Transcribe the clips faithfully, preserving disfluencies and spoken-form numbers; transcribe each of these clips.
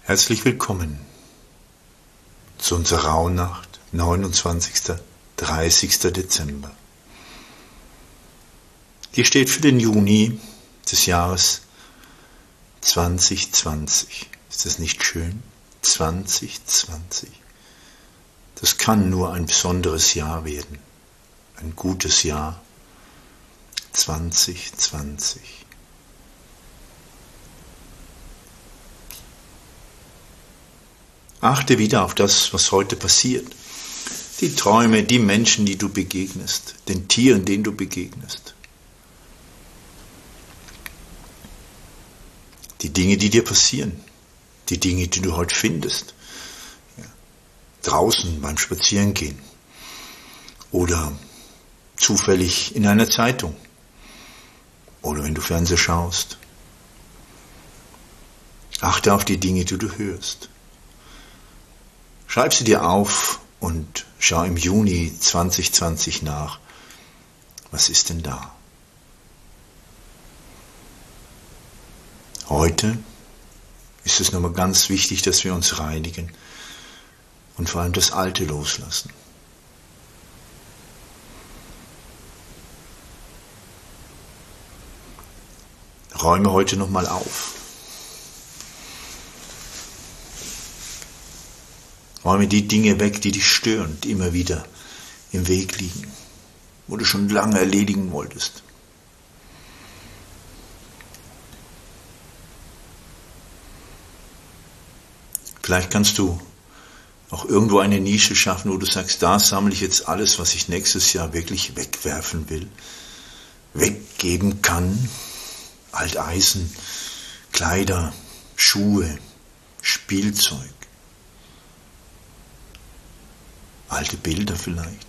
Herzlich willkommen zu unserer Rauhnacht, neunundzwanzigsten bis dreißigsten Dezember. Die steht für den Juni des Jahres zwanzig zwanzig. Ist das nicht schön? zwanzig zwanzig. Das kann nur ein besonderes Jahr werden. Ein gutes Jahr. zwanzig zwanzig. Achte wieder auf das, was heute passiert. Die Träume, die Menschen, die du begegnest, den Tieren, denen du begegnest. Die Dinge, die dir passieren. Die Dinge, die du heute findest. Ja. Draußen beim Spazierengehen. Oder zufällig in einer Zeitung. Oder wenn du Fernsehen schaust. Achte auf die Dinge, die du hörst. Schreib sie dir auf und schau im Juni zwanzig zwanzig nach. Was ist denn da? Heute ist es nochmal ganz wichtig, dass wir uns reinigen und vor allem das Alte loslassen. Räume heute nochmal auf. Räume die Dinge weg, die dich stören, die immer wieder im Weg liegen, wo du schon lange erledigen wolltest. Vielleicht kannst du auch irgendwo eine Nische schaffen, wo du sagst, da sammle ich jetzt alles, was ich nächstes Jahr wirklich wegwerfen will, weggeben kann. Alteisen, Kleider, Schuhe, Spielzeug. Alte Bilder vielleicht.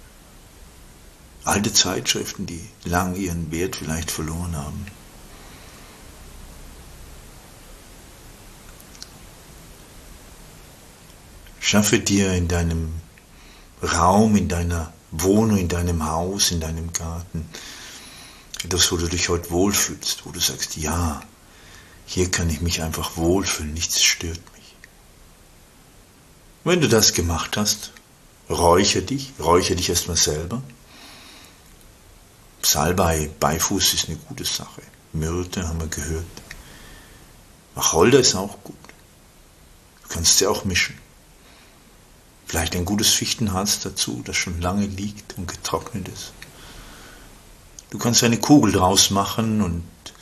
Alte Zeitschriften, die lang ihren Wert vielleicht verloren haben. Schaffe dir in deinem Raum, in deiner Wohnung, in deinem Haus, in deinem Garten etwas, wo du dich heute wohlfühlst, wo du sagst, ja, hier kann ich mich einfach wohlfühlen, nichts stört mich. Wenn du das gemacht hast, räuchere dich, räuchere dich erstmal selber. Salbei, Beifuß ist eine gute Sache. Myrte haben wir gehört. Wacholder ist auch gut. Du kannst sie auch mischen. Vielleicht ein gutes Fichtenharz dazu, das schon lange liegt und getrocknet ist. Du kannst eine Kugel draus machen und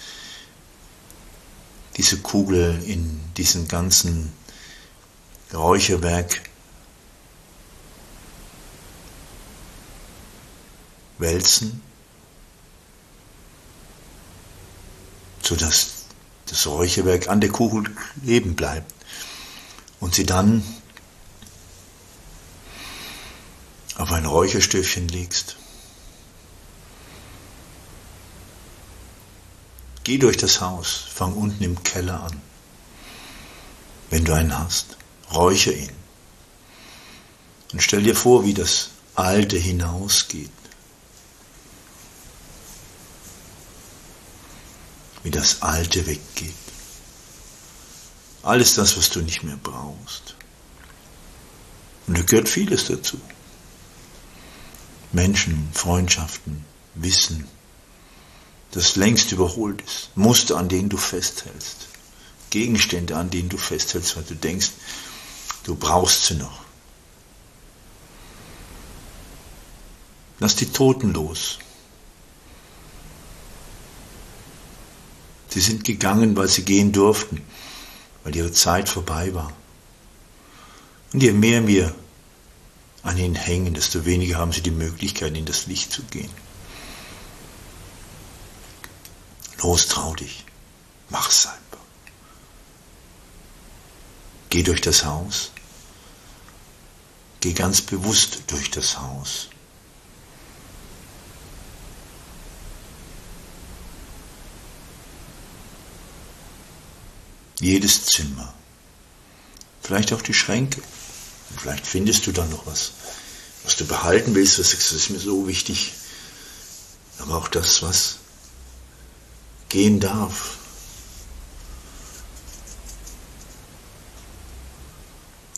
diese Kugel in diesen ganzen Räucherwerk wälzen, sodass das Räucherwerk an der Kugel kleben bleibt und sie dann auf ein Räucherstöfchen legst. Geh durch das Haus, fang unten im Keller an. Wenn du einen hast, räuchere ihn. Und stell dir vor, wie das Alte hinausgeht. Wie das Alte weggeht. Alles das, was du nicht mehr brauchst. Und da gehört vieles dazu. Menschen, Freundschaften, Wissen, das längst überholt ist. Muster, an denen du festhältst. Gegenstände, an denen du festhältst, weil du denkst, du brauchst sie noch. Lass die Toten los. Sie sind gegangen, weil sie gehen durften, weil ihre Zeit vorbei war. Und je mehr wir an ihnen hängen, desto weniger haben sie die Möglichkeit, in das Licht zu gehen. Los, trau dich. Mach's einfach. Geh durch das Haus. Geh ganz bewusst durch das Haus. Jedes Zimmer. Vielleicht auch die Schränke. Und vielleicht findest du dann noch was, was du behalten willst, was sagst, das ist mir so wichtig. Aber auch das, was gehen darf.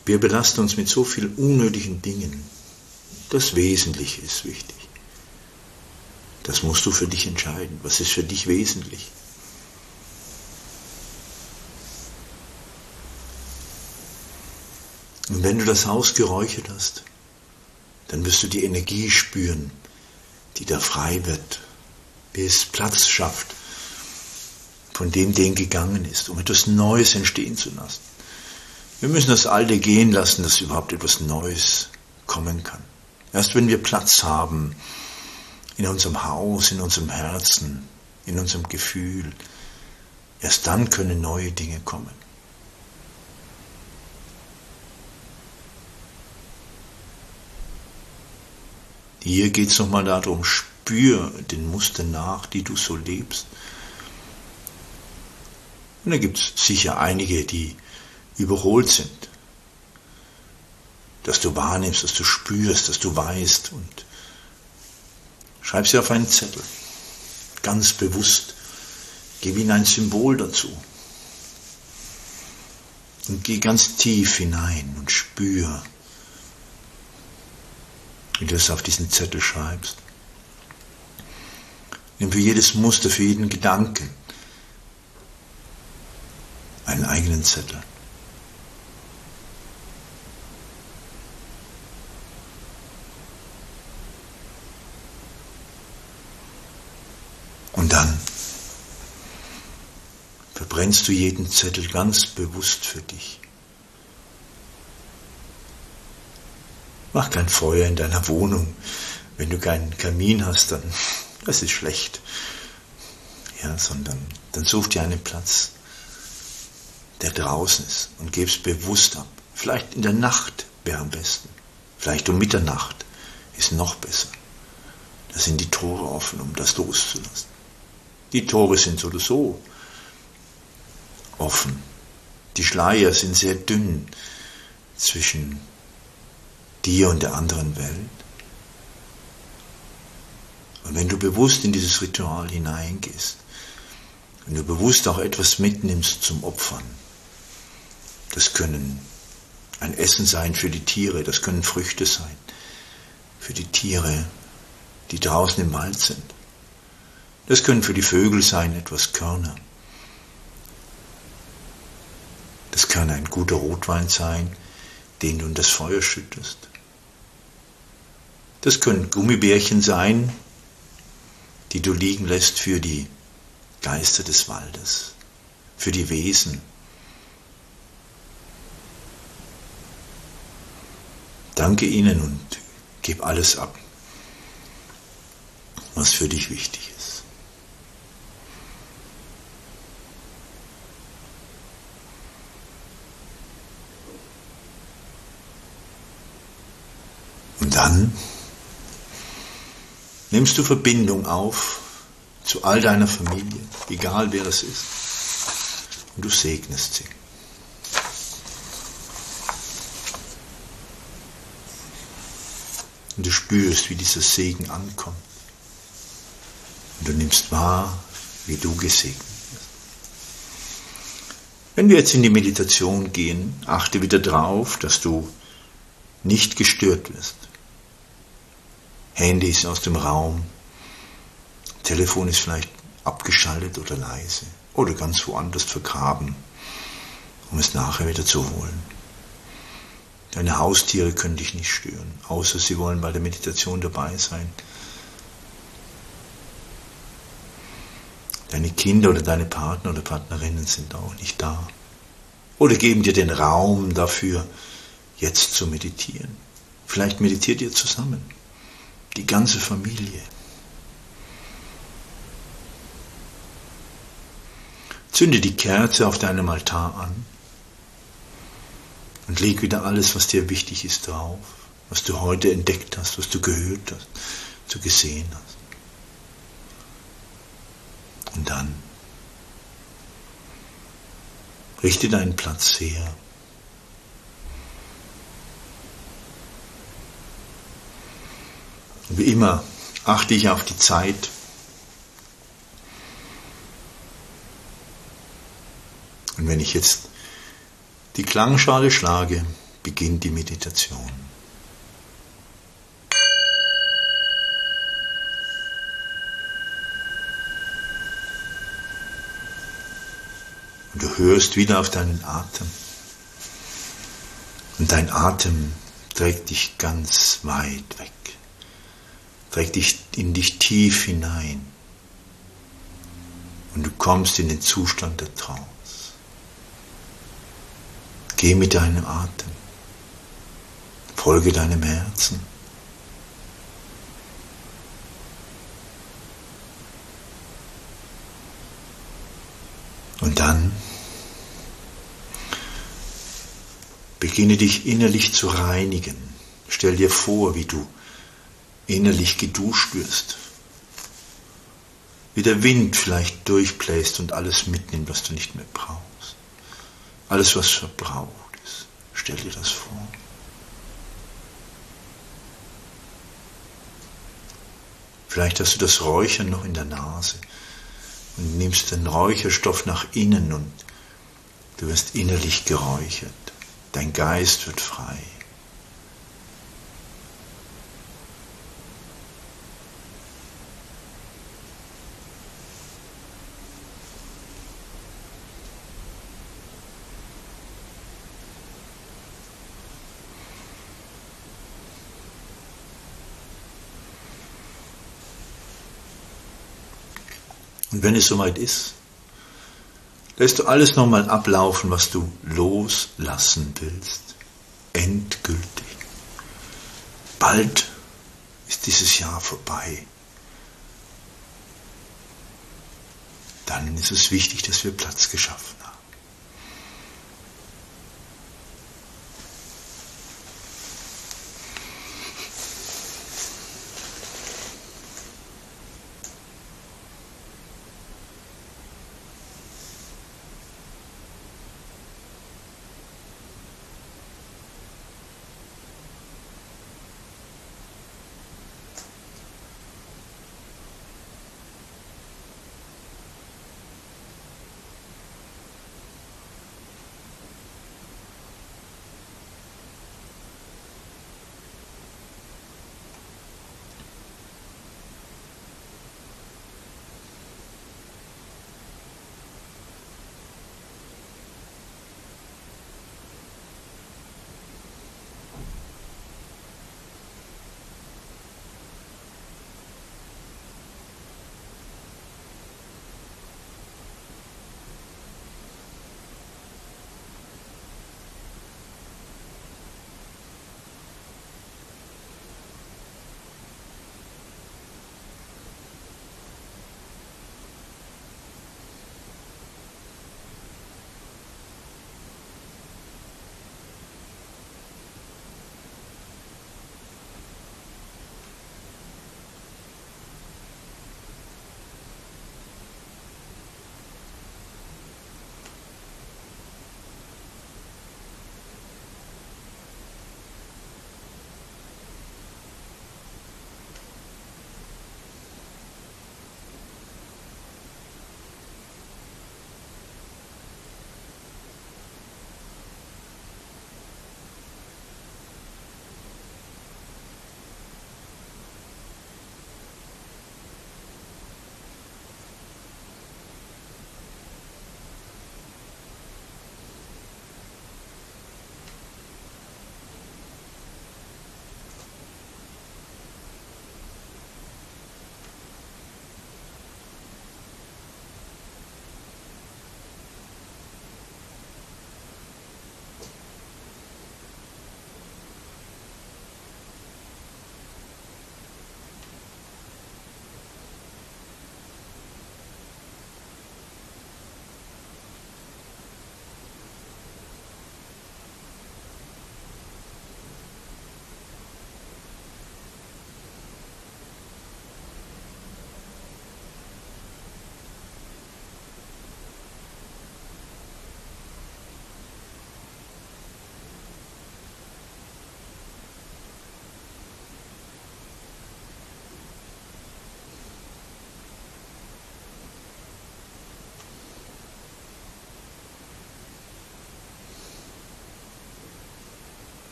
Wir belasten uns mit so vielen unnötigen Dingen. Das Wesentliche ist wichtig. Das musst du für dich entscheiden. Was ist für dich wesentlich? Und wenn du das Haus geräuchert hast, dann wirst du die Energie spüren, die da frei wird, wie es Platz schafft, von dem, der gegangen ist, um etwas Neues entstehen zu lassen. Wir müssen das Alte gehen lassen, dass überhaupt etwas Neues kommen kann. Erst wenn wir Platz haben in unserem Haus, in unserem Herzen, in unserem Gefühl, erst dann können neue Dinge kommen. Hier geht es nochmal darum, spür den Mustern nach, die du so lebst. Und da gibt es sicher einige, die überholt sind. Dass du wahrnimmst, dass du spürst, dass du weißt und schreib sie auf einen Zettel. Ganz bewusst. Gib ihnen ein Symbol dazu. Und geh ganz tief hinein und spür, wie du es auf diesen Zettel schreibst. Nimm für jedes Muster, für jeden Gedanken einen eigenen Zettel. Und dann verbrennst du jeden Zettel ganz bewusst für dich. Mach kein Feuer in deiner Wohnung. Wenn du keinen Kamin hast, dann das ist schlecht. Ja, sondern dann such dir einen Platz, der draußen ist und gib's bewusst ab. Vielleicht in der Nacht wäre am besten. Vielleicht um Mitternacht ist noch besser. Da sind die Tore offen, um das loszulassen. Die Tore sind so oder so offen. Die Schleier sind sehr dünn zwischen dir und der anderen Welt. Und wenn du bewusst in dieses Ritual hineingehst, wenn du bewusst auch etwas mitnimmst zum Opfern, das können ein Essen sein für die Tiere, das können Früchte sein für die Tiere, die draußen im Wald sind. Das können für die Vögel sein etwas Körner. Das kann ein guter Rotwein sein, den du in das Feuer schüttest. Das können Gummibärchen sein, die du liegen lässt für die Geister des Waldes, für die Wesen. Danke ihnen und gib alles ab, was für dich wichtig ist. Und dann nimmst du Verbindung auf zu all deiner Familie, egal wer das ist, und du segnest sie. Und du spürst, wie dieser Segen ankommt. Und du nimmst wahr, wie du gesegnet wirst. Wenn wir jetzt in die Meditation gehen, achte wieder drauf, dass du nicht gestört wirst. Handy ist aus dem Raum, Telefon ist vielleicht abgeschaltet oder leise oder ganz woanders vergraben, um es nachher wieder zu holen. Deine Haustiere können dich nicht stören, außer sie wollen bei der Meditation dabei sein. Deine Kinder oder deine Partner oder Partnerinnen sind auch nicht da. Oder geben dir den Raum dafür, jetzt zu meditieren. Vielleicht meditiert ihr zusammen, die ganze Familie. Zünde die Kerze auf deinem Altar an und leg wieder alles, was dir wichtig ist, drauf, was du heute entdeckt hast, was du gehört hast, was du gesehen hast. Und dann richte deinen Platz her. Und wie immer achte ich auf die Zeit. Und wenn ich jetzt die Klangschale schlage, beginnt die Meditation. Und du hörst wieder auf deinen Atem. Und dein Atem trägt dich ganz weit weg, trägt dich in dich tief hinein. Und du kommst in den Zustand der Trance. Geh mit deinem Atem, folge deinem Herzen. Und dann beginne dich innerlich zu reinigen. Stell dir vor, wie du innerlich geduscht wirst. Wie der Wind vielleicht durchbläst und alles mitnimmt, was du nicht mehr brauchst. Alles, was verbraucht ist. Stell dir das vor. Vielleicht hast du das Räuchern noch in der Nase und nimmst den Räucherstoff nach innen und du wirst innerlich geräuchert. Dein Geist wird frei. Und wenn es soweit ist, lässt du alles nochmal ablaufen, was du loslassen willst. Endgültig. Bald ist dieses Jahr vorbei. Dann ist es wichtig, dass wir Platz geschaffen haben.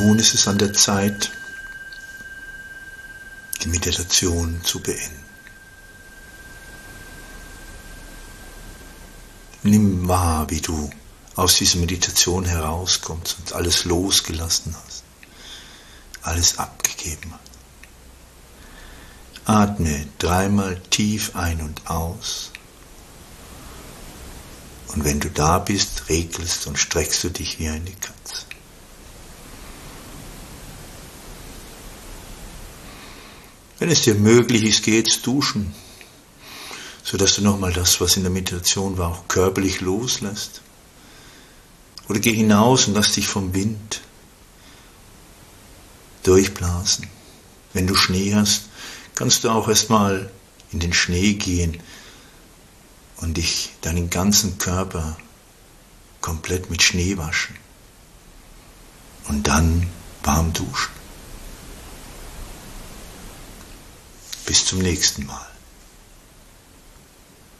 nun ist es an der Zeit, die Meditation zu beenden. Nimm wahr, wie du aus dieser Meditation herauskommst und alles losgelassen hast, alles abgegeben hast. Atme dreimal tief ein und aus. Und wenn du da bist, regelst und streckst du dich wie eine Katze. Wenn es dir möglich ist, geh jetzt duschen, sodass du nochmal das, was in der Meditation war, auch körperlich loslässt. Oder geh hinaus und lass dich vom Wind durchblasen. Wenn du Schnee hast, kannst du auch erstmal in den Schnee gehen und dich deinen ganzen Körper komplett mit Schnee waschen und dann warm duschen. Bis zum nächsten Mal.